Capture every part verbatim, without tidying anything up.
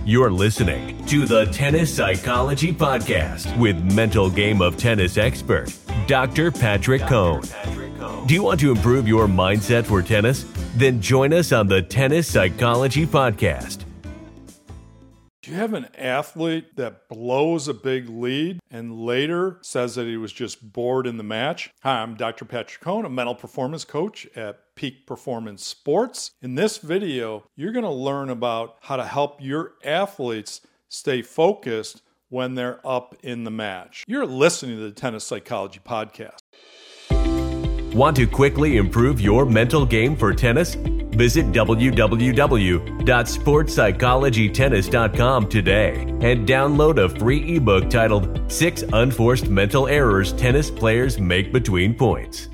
You're listening to the Tennis Psychology Podcast with mental game of tennis expert, Doctor Patrick Cohn. Do you want to improve your mindset for tennis? Then join us on the Tennis Psychology Podcast. Do you have an athlete that blows a big lead and later says that he was just bored in the match? Hi, I'm Doctor Patrick Cohn, a mental performance coach at Peak Performance Sports. In this video, you're going to learn about how to help your athletes stay focused when they're up in the match. You're listening to the Tennis Psychology Podcast. Want to quickly improve your mental game for tennis? Visit w w w dot sports psychology tennis dot com today and download a free ebook titled Six Unforced Mental Errors Tennis Players Make Between Points.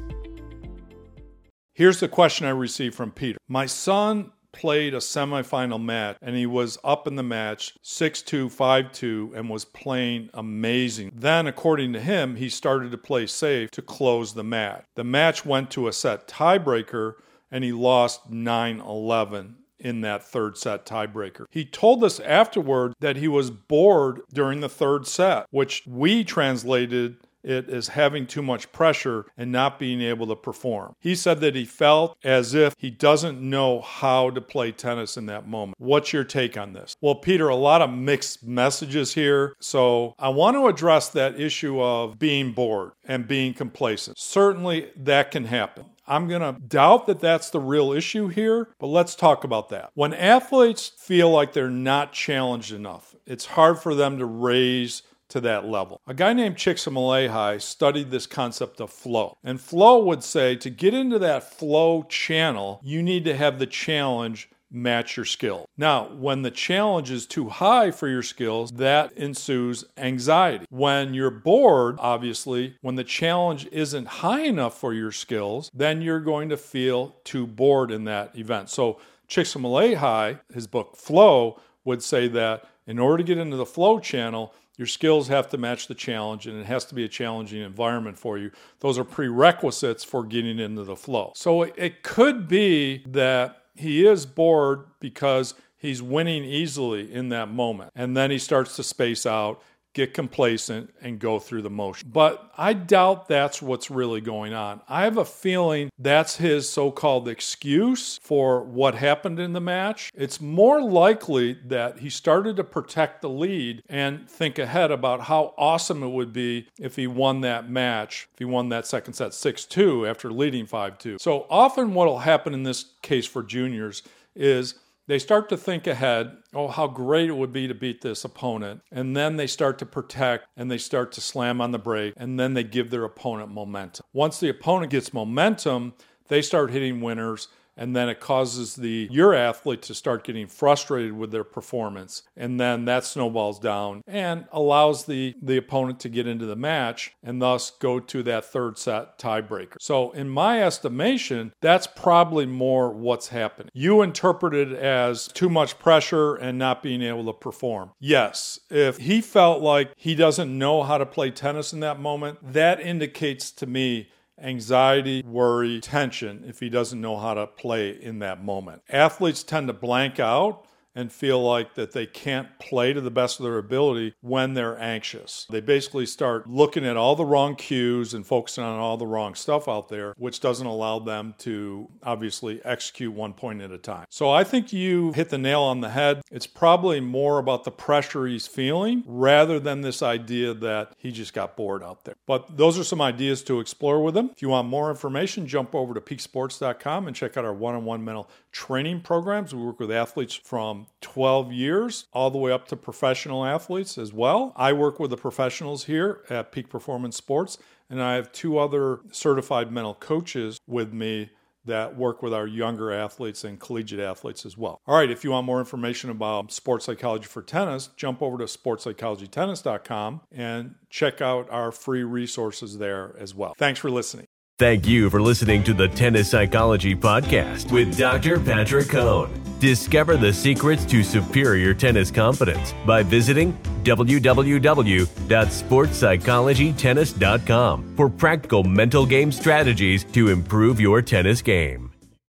Here's the question I received from Peter. My son played a semifinal match and he was up in the match six two, five two and was playing amazing. Then, according to him, he started to play safe to close the match. The match went to a set tiebreaker and he lost nine eleven in that third set tiebreaker. He told us afterward that he was bored during the third set, which we translated it as having too much pressure and not being able to perform. He said that he felt as if he doesn't know how to play tennis in that moment. What's your take on this? Well, Peter, a lot of mixed messages here. So I want to address that issue of being bored and being complacent. Certainly that can happen. I'm going to doubt that that's the real issue here, but let's talk about that. When athletes feel like they're not challenged enough, it's hard for them to raise to that level. A guy named Csikszentmihalyi studied this concept of flow. And flow would say to get into that flow channel, you need to have the challenge match your skill. Now, when the challenge is too high for your skills, that ensues anxiety. When you're bored, obviously, when the challenge isn't high enough for your skills, then you're going to feel too bored in that event. So Csikszentmihalyi, his book Flow, would say that in order to get into the flow channel, your skills have to match the challenge, and it has to be a challenging environment for you. Those are prerequisites for getting into the flow. So it could be that he is bored because he's winning easily in that moment. And then he starts to space out, get complacent, and go through the motion. But I doubt that's what's really going on. I have a feeling that's his so-called excuse for what happened in the match. It's more likely that he started to protect the lead and think ahead about how awesome it would be if he won that match, if he won that second set six two after leading five two. So often what will happen in this case for juniors is they start to think ahead, oh, how great it would be to beat this opponent. And then they start to protect and they start to slam on the brake, and then they give their opponent momentum. Once the opponent gets momentum, they start hitting winners, and then it causes the your athlete to start getting frustrated with their performance. And then that snowballs down and allows the, the opponent to get into the match and thus go to that third set tiebreaker. So in my estimation, that's probably more what's happening. You interpret it as too much pressure and not being able to perform. Yes, if he felt like he doesn't know how to play tennis in that moment, that indicates to me anxiety, worry, tension if he doesn't know how to play in that moment. Athletes tend to blank out and feel like that they can't play to the best of their ability when they're anxious. They basically start looking at all the wrong cues and focusing on all the wrong stuff out there, which doesn't allow them to obviously execute one point at a time. So I think you hit the nail on the head. It's probably more about the pressure he's feeling rather than this idea that he just got bored out there. But those are some ideas to explore with him. If you want more information, jump over to peak sports dot com and check out our one-on-one mental training programs. We work with athletes from twelve years all the way up to professional athletes as well. I work with the professionals here at Peak Performance Sports, and I have two other certified mental coaches with me that work with our younger athletes and collegiate athletes as well. All right, if you want more information about sports psychology for tennis, jump over to sports psychology tennis dot com and check out our free resources there as well. Thanks for listening. Thank you for listening to the Tennis Psychology Podcast with Doctor Patrick Cohn. Discover the secrets to superior tennis confidence by visiting w w w dot sports psychology tennis dot com for practical mental game strategies to improve your tennis game.